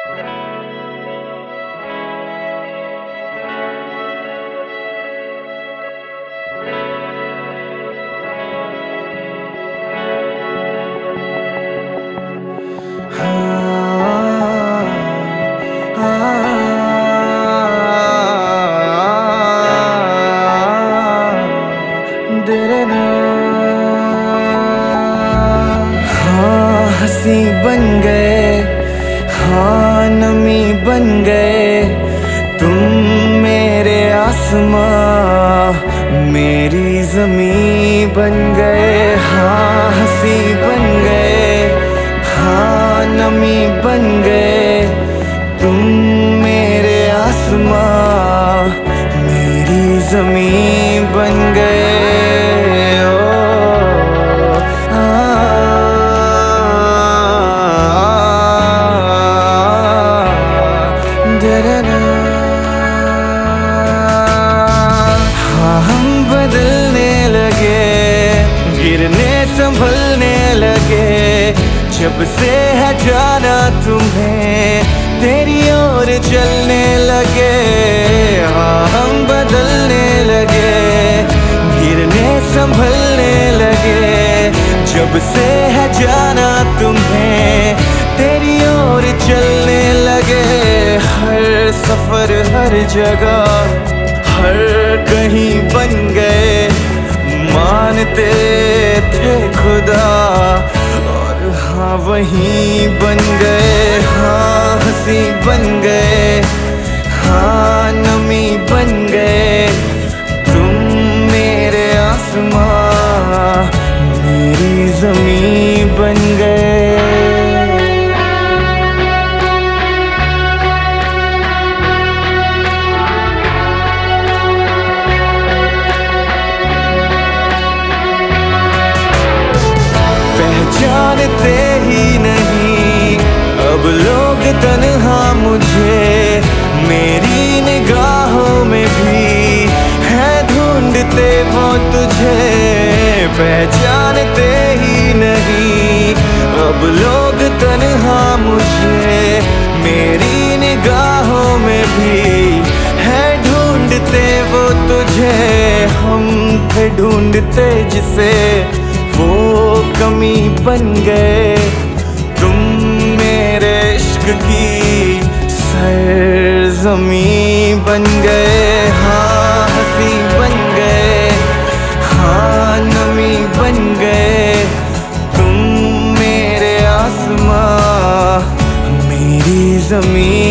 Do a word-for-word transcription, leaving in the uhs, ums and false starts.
हाँ हंसी बन गए, हाँ नमी बन गए तुम मेरे आसमां मेरी ज़मीं बन गए। हाँ हंसी बन गए, हाँ नमी बन गए तुम मेरे आसमां मेरी ज़मीं बन गए। हाँ हम बदलने लगे, गिरने संभलने लगे जब से है जाना तुम्हें तेरी ओर चलने लगे। हाँ हम बदलने लगे, गिरने संभलने लगे जब से है जाना तुम्हें तेरी ओर चलने लगे। हर सफर हर जगह हर कहीं बन गए मानते थे खुदा और हाँ वहीं बन गए। हाँ हंसी बन गए, हाँ नमी बन गए तुम मेरे आसमां मेरी ज़मीं बन गए। जानते ही नहीं अब लोग तन्हा मुझे मेरी निगाहों में भी है ढूंढते वो तुझे। पहचानते ही नहीं अब लोग तन्हा मुझे मेरी निगाहों में भी है ढूंढते वो तुझे। हम थे ढूंढते जिसे वो कमी बन गए तुम मेरे इश्क की सरज़मीं बन गए। हाँ हंसी बन गए, हाँ नमी बन गए तुम मेरे आसमां मेरी ज़मीं